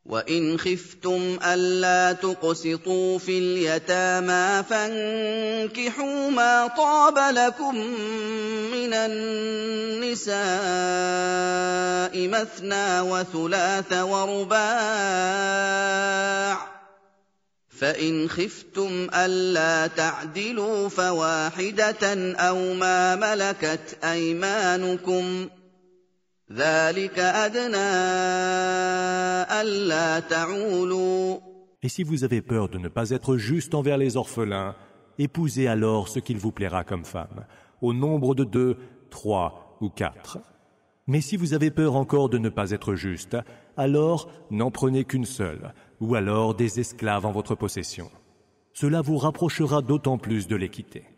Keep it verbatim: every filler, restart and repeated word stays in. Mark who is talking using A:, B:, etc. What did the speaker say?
A: وَإِنْ خِفْتُمْ أَلَّا تُقْسِطُوا فِي الْيَتَامَىٰ فَانكِحُوا مَا طَابَ لَكُم مِّنَ النِّسَاءِ مَثْنَىٰ وَثُلَاثَ وَرُبَاعَ ۖ فَإِنْ خِفْتُمْ أَلَّا تَعْدِلُوا فَوَاحِدَةً أَوْ مَا مَلَكَتْ أَيْمَانُكُمْ ۚ ذَٰلِكَ أَدْنَىٰ أَلَّا تَعُولُوا.
B: Et si vous avez peur de ne pas être juste envers les orphelins, épousez alors ce qu'il vous plaira comme femme, au nombre de deux, trois ou quatre. Mais si vous avez peur encore de ne pas être juste, alors n'en prenez qu'une seule, ou alors des esclaves en votre possession. Cela vous rapprochera d'autant plus de l'équité.